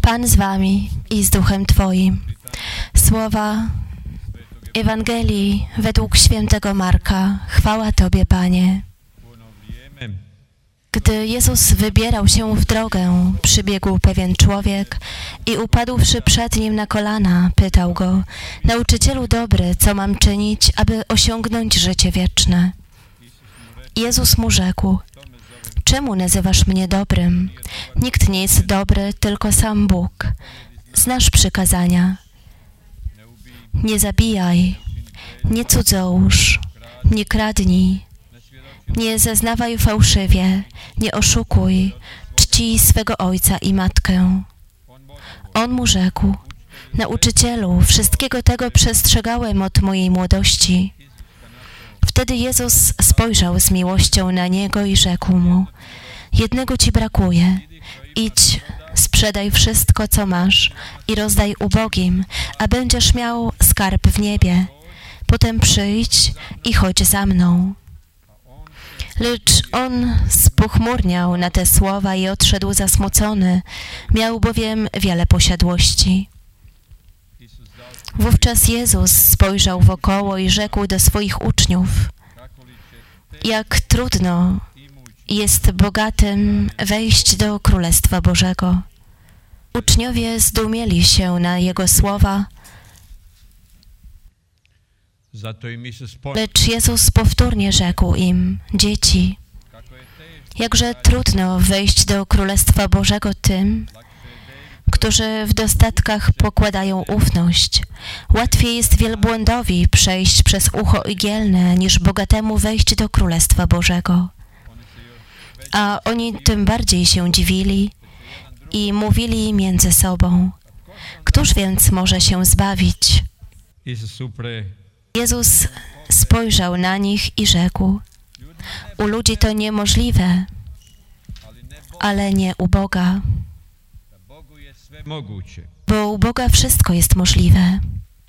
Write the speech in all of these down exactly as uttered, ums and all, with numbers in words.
Pan z wami i z duchem Twoim. Słowa Ewangelii według świętego Marka. Chwała Tobie, Panie. Gdy Jezus wybierał się w drogę, przybiegł pewien człowiek i upadłszy przed Nim na kolana, pytał Go: Nauczycielu dobry, co mam czynić, aby osiągnąć życie wieczne? Jezus mu rzekł: Czemu nazywasz mnie dobrym? Nikt nie jest dobry, tylko sam Bóg. Znasz przykazania. Nie zabijaj, nie cudzołóż, nie kradnij, nie zeznawaj fałszywie, nie oszukuj, czcij swego ojca i matkę. On mu rzekł: Nauczycielu, wszystkiego tego przestrzegałem od mojej młodości. Wtedy Jezus spojrzał z miłością na niego i rzekł mu: Jednego ci brakuje. Idź, sprzedaj wszystko, co masz i rozdaj ubogim, a będziesz miał skarb w niebie. Potem przyjdź i chodź za mną. Lecz on spochmurniał na te słowa i odszedł zasmucony, miał bowiem wiele posiadłości. Wówczas Jezus spojrzał wokoło i rzekł do swoich uczniów: Jak trudno jest bogatym wejść do Królestwa Bożego. Uczniowie zdumieli się na Jego słowa, lecz Jezus powtórnie rzekł im: Dzieci, jakże trudno wejść do Królestwa Bożego tym, którzy w dostatkach pokładają ufność. Łatwiej jest wielbłądowi przejść przez ucho igielne, niż bogatemu wejść do Królestwa Bożego. A oni tym bardziej się dziwili i mówili między sobą: Któż więc może się zbawić? Jezus spojrzał na nich i rzekł: U ludzi to niemożliwe, ale nie u Boga. Bo u Boga wszystko jest możliwe.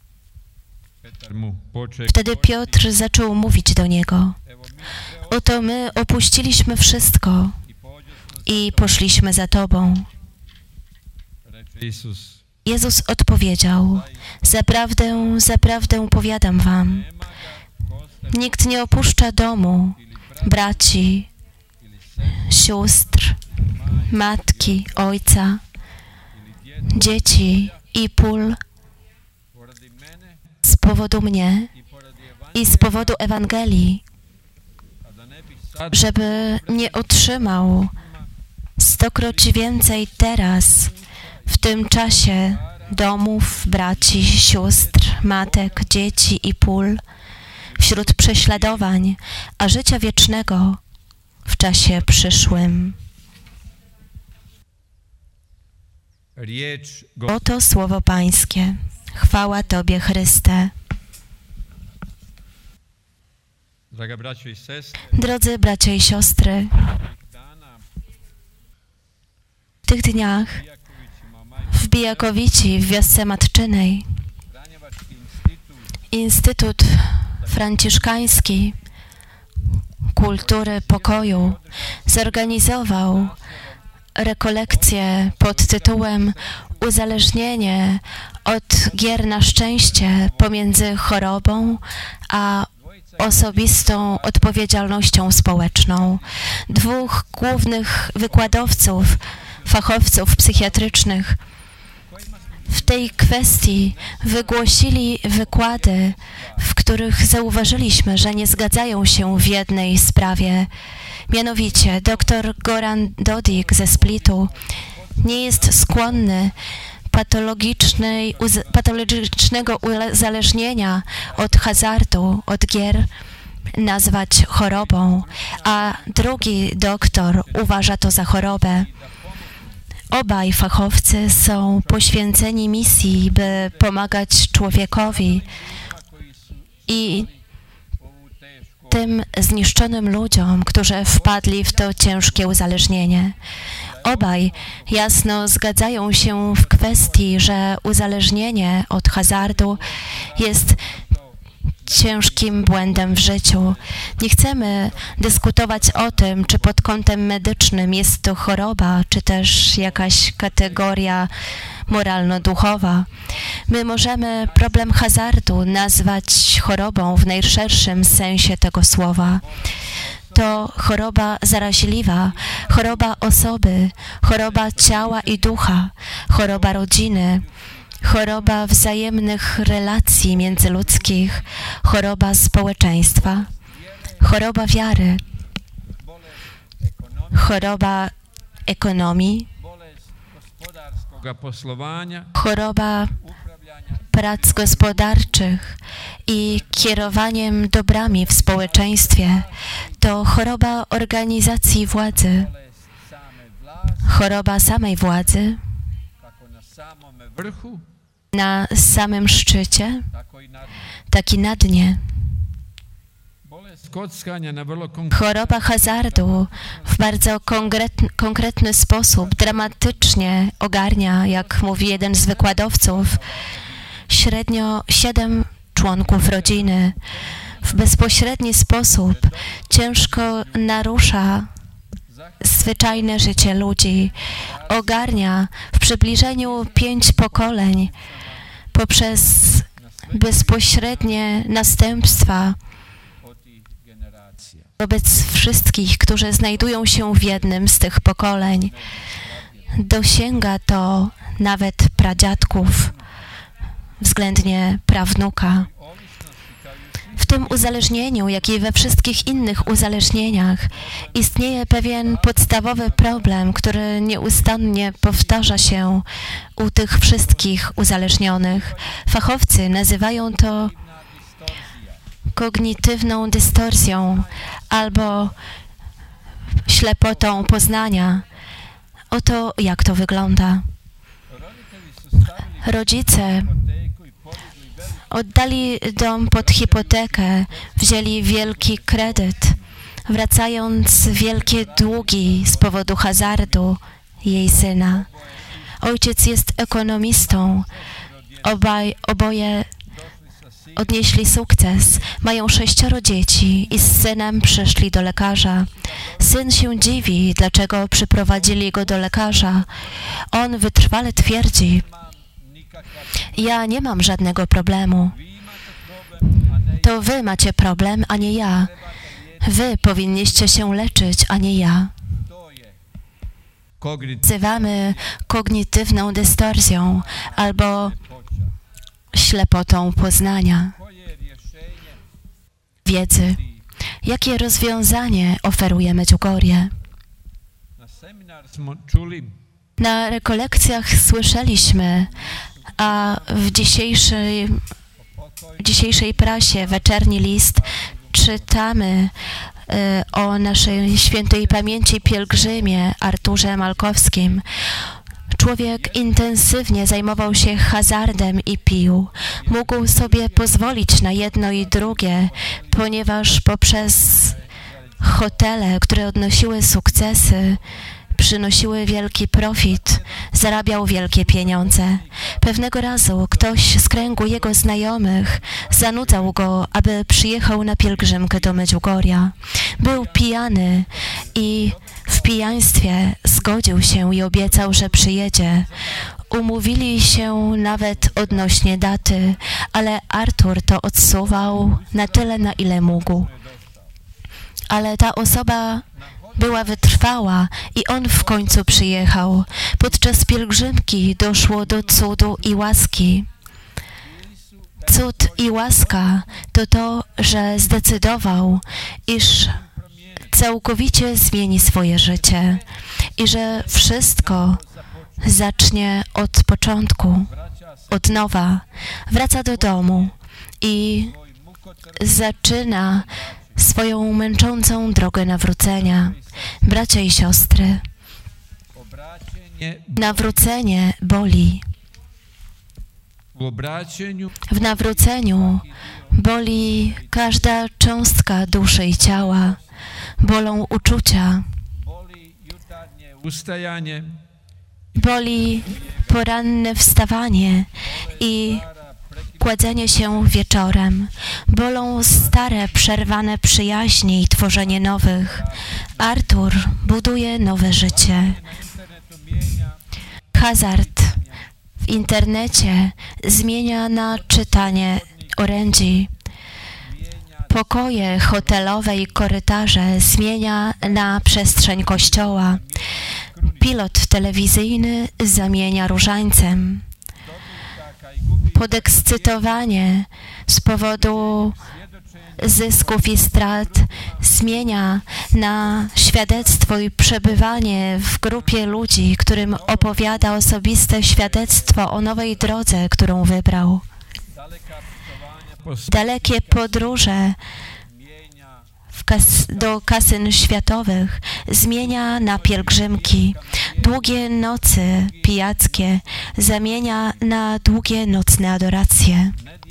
Wtedy Piotr zaczął mówić do Niego: Oto my opuściliśmy wszystko i poszliśmy za Tobą. Jezus odpowiedział: Zaprawdę, zaprawdę powiadam wam, nikt nie opuszcza domu, braci, sióstr, matki, ojca, dzieci i pól z powodu mnie i z powodu Ewangelii, żeby nie otrzymał stokroć więcej teraz, w tym czasie, domów, braci, sióstr, matek, dzieci i pól, wśród prześladowań, a życia wiecznego w czasie przyszłym. Oto słowo Pańskie. Chwała Tobie, Chryste. Drodzy bracia i siostry, w tych dniach w Bijakowici, w wiosce matczynej, Instytut Franciszkański Kultury Pokoju zorganizował rekolekcję pod tytułem Uzależnienie od gier na szczęście pomiędzy chorobą a osobistą odpowiedzialnością społeczną. Dwóch głównych wykładowców, fachowców psychiatrycznych w tej kwestii wygłosili wykłady, w których zauważyliśmy, że nie zgadzają się w jednej sprawie. Mianowicie dr Goran Dodik ze Splitu nie jest skłonny patologicznej, uz, patologicznego uzależnienia od hazardu, od gier nazwać chorobą, a drugi doktor uważa to za chorobę. Obaj fachowcy są poświęceni misji, by pomagać człowiekowi i tym zniszczonym ludziom, którzy wpadli w to ciężkie uzależnienie. Obaj jasno zgadzają się w kwestii, że uzależnienie od hazardu jest ciężkim błędem w życiu. Nie chcemy dyskutować o tym, czy pod kątem medycznym jest to choroba, czy też jakaś kategoria moralno-duchowa. My możemy problem hazardu nazwać chorobą w najszerszym sensie tego słowa. To choroba zaraźliwa, choroba osoby, choroba ciała i ducha, choroba rodziny, choroba wzajemnych relacji międzyludzkich, choroba społeczeństwa, choroba wiary, choroba ekonomii, choroba prac gospodarczych i kierowaniem dobrami w społeczeństwie. To choroba organizacji władzy, choroba samej władzy, na samym szczycie, tak i na dnie. Choroba hazardu w bardzo konkretny, konkretny sposób, dramatycznie ogarnia, jak mówi jeden z wykładowców, średnio siedem członków rodziny. W bezpośredni sposób ciężko narusza zwyczajne życie ludzi, ogarnia w przybliżeniu pięć pokoleń poprzez bezpośrednie następstwa wobec wszystkich, którzy znajdują się w jednym z tych pokoleń. Dosięga to nawet pradziadków, względnie prawnuka. W tym uzależnieniu, jak i we wszystkich innych uzależnieniach, istnieje pewien podstawowy problem, który nieustannie powtarza się u tych wszystkich uzależnionych. Fachowcy nazywają to kognitywną dystorsją albo ślepotą poznania. Oto jak to wygląda. Rodzice oddali dom pod hipotekę, wzięli wielki kredyt, wracając wielkie długi z powodu hazardu jej syna. Ojciec jest ekonomistą, obaj, oboje odnieśli sukces, mają sześcioro dzieci i z synem przyszli do lekarza. Syn się dziwi, dlaczego przyprowadzili go do lekarza. On wytrwale twierdzi: ja nie mam żadnego problemu. To wy macie problem, a nie ja. Wy powinniście się leczyć, a nie ja. Nazywamy kognitywną dystorsją albo ślepotą poznania, wiedzy. Jakie rozwiązanie oferuje Medjugorje? Na rekolekcjach słyszeliśmy, a w dzisiejszej, w dzisiejszej prasie, Wieczerni List, czytamy y, o naszej świętej pamięci pielgrzymie Arturze Malkowskim. Człowiek intensywnie zajmował się hazardem i pił. Mógł sobie pozwolić na jedno i drugie, ponieważ poprzez hotele, które odnosiły sukcesy, przynosiły wielki profit, zarabiał wielkie pieniądze. Pewnego razu ktoś z kręgu jego znajomych zanudzał go, aby przyjechał na pielgrzymkę do Medjugorja. Był pijany i w pijaństwie zgodził się i obiecał, że przyjedzie. Umówili się nawet odnośnie daty, ale Artur to odsuwał na tyle, na ile mógł. Ale ta osoba była wytrwała i on w końcu przyjechał. Podczas pielgrzymki doszło do cudu i łaski. Cud i łaska to to, że zdecydował, iż całkowicie zmieni swoje życie i że wszystko zacznie od początku, od nowa. Wraca do domu i zaczyna swoją męczącą drogę nawrócenia. Bracia i siostry, nawrócenie boli. W nawróceniu boli każda cząstka duszy i ciała. Bolą uczucia. Boli poranne wstawanie i kładzenie się wieczorem. Bolą stare, przerwane przyjaźnie i tworzenie nowych. Artur buduje nowe życie. Hazard w internecie zmienia na czytanie orędzi. Pokoje hotelowe i korytarze zmienia na przestrzeń kościoła. Pilot telewizyjny zamienia różańcem. Podekscytowanie z powodu zysków i strat zmienia na świadectwo i przebywanie w grupie ludzi, którym opowiada osobiste świadectwo o nowej drodze, którą wybrał. Dalekie podróże w kas do kasyn światowych zmienia na pielgrzymki. Długie nocy pijackie zamienia na długie nocne adoracje.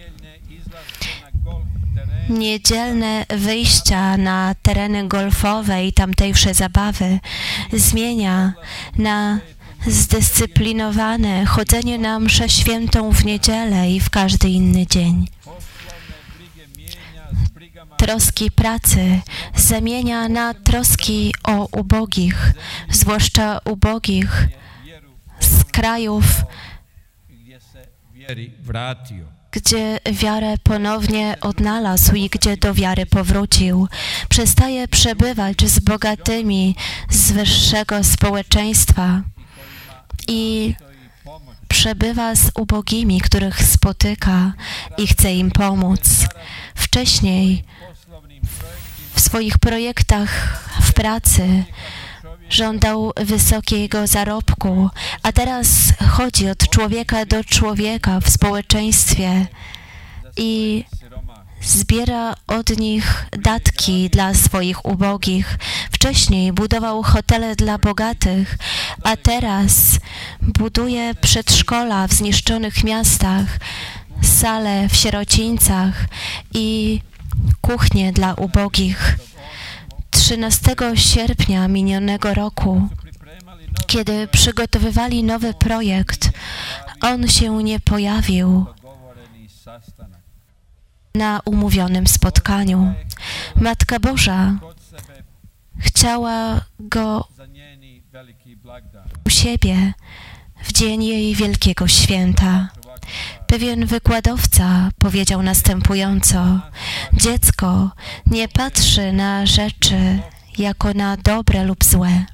Niedzielne wyjścia na tereny golfowe i tamtejsze zabawy zmienia na zdyscyplinowane chodzenie na mszę świętą w niedzielę i w każdy inny dzień. Troski pracy zamienia na troski o ubogich, zwłaszcza ubogich z krajów, gdzie wiarę ponownie odnalazł i gdzie do wiary powrócił. Przestaje przebywać z bogatymi z wyższego społeczeństwa i przebywa z ubogimi, których spotyka i chce im pomóc. Wcześniej w swoich projektach w pracy żądał wysokiego zarobku, a teraz chodzi od człowieka do człowieka w społeczeństwie i zbiera od nich datki dla swoich ubogich. Wcześniej budował hotele dla bogatych, a teraz buduje przedszkola w zniszczonych miastach, sale w sierocińcach i kuchnie dla ubogich. trzynastego sierpnia minionego roku, kiedy przygotowywali nowy projekt, on się nie pojawił na umówionym spotkaniu. Matka Boża chciała go u siebie w dzień jej wielkiego święta. Pewien wykładowca powiedział następująco: dziecko nie patrzy na rzeczy jako na dobre lub złe.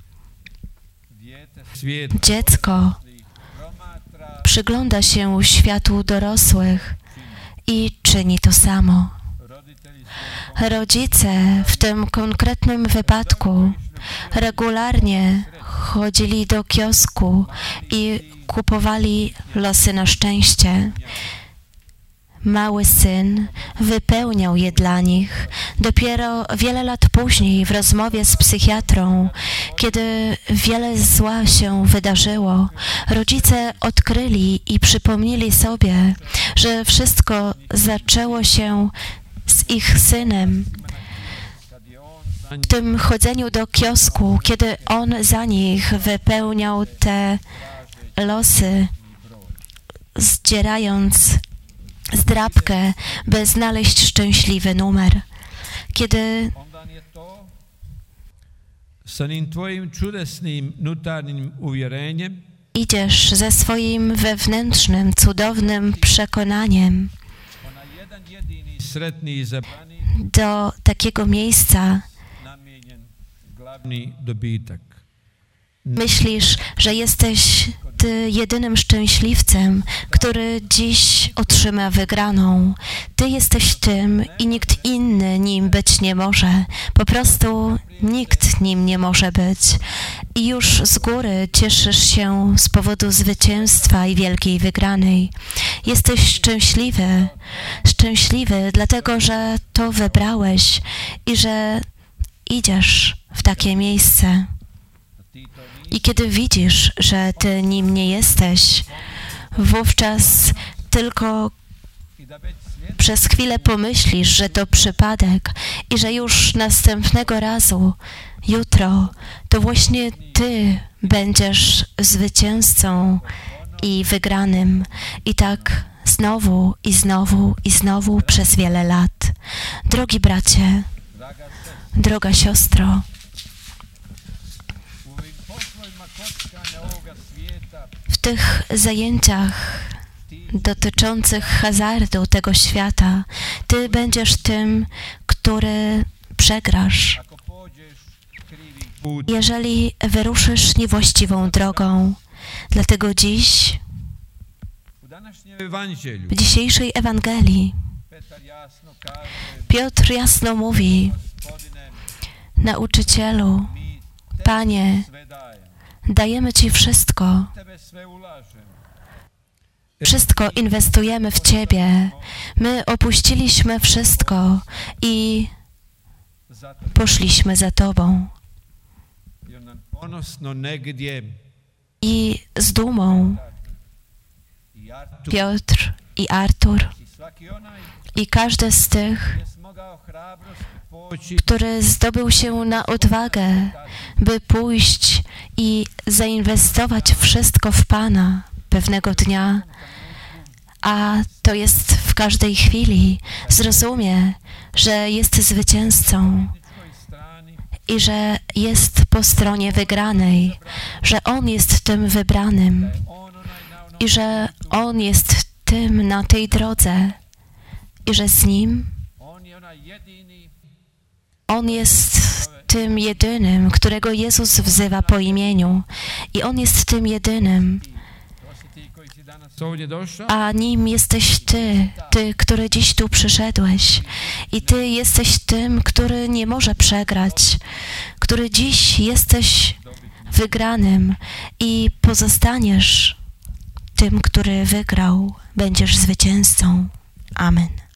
Dziecko przygląda się światu dorosłych i czyni to samo. Rodzice w tym konkretnym wypadku regularnie chodzili do kiosku i kupowali losy na szczęście. Mały syn wypełniał je dla nich. Dopiero wiele lat później w rozmowie z psychiatrą, kiedy wiele zła się wydarzyło, rodzice odkryli i przypomnieli sobie, że wszystko zaczęło się z ich synem. W tym chodzeniu do kiosku, kiedy on za nich wypełniał te losy, zdzierając zdrabkę, by znaleźć szczęśliwy numer. Kiedy idziesz ze swoim wewnętrznym, cudownym przekonaniem do takiego miejsca, myślisz, że jesteś ty jedynym szczęśliwcem, który dziś otrzyma wygraną. Ty jesteś tym i nikt inny nim być nie może. Po prostu nikt nim nie może być. I już z góry cieszysz się z powodu zwycięstwa i wielkiej wygranej. Jesteś szczęśliwy, szczęśliwy dlatego, że to wybrałeś i że idziesz w takie miejsce. I kiedy widzisz, że ty nim nie jesteś, wówczas tylko przez chwilę pomyślisz, że to przypadek i że już następnego razu, jutro, to właśnie ty będziesz zwycięzcą i wygranym. I tak z znowu i znowu i znowu przez wiele lat. Drogi bracie, droga siostro, w tych zajęciach dotyczących hazardu tego świata, Ty będziesz tym, który przegrasz. Jeżeli wyruszysz niewłaściwą drogą, dlatego dziś, w dzisiejszej Ewangelii, Piotr jasno mówi: Nauczycielu, Panie, dajemy Ci wszystko. Wszystko inwestujemy w Ciebie. My opuściliśmy wszystko i poszliśmy za Tobą. I z dumą Piotr i Artur i każdy z tych, który zdobył się na odwagę, by pójść i zainwestować wszystko w Pana pewnego dnia, a to jest w każdej chwili, zrozumie, że jest zwycięzcą i że jest po stronie wygranej, że On jest tym wybranym i że On jest tym na tej drodze i że z Nim On jest tym jedynym, którego Jezus wzywa po imieniu i On jest tym jedynym, a Nim jesteś Ty, Ty, który dziś tu przyszedłeś. I Ty jesteś tym, który nie może przegrać, który dziś jesteś wygranym i pozostaniesz tym, który wygrał. Będziesz zwycięzcą. Amen.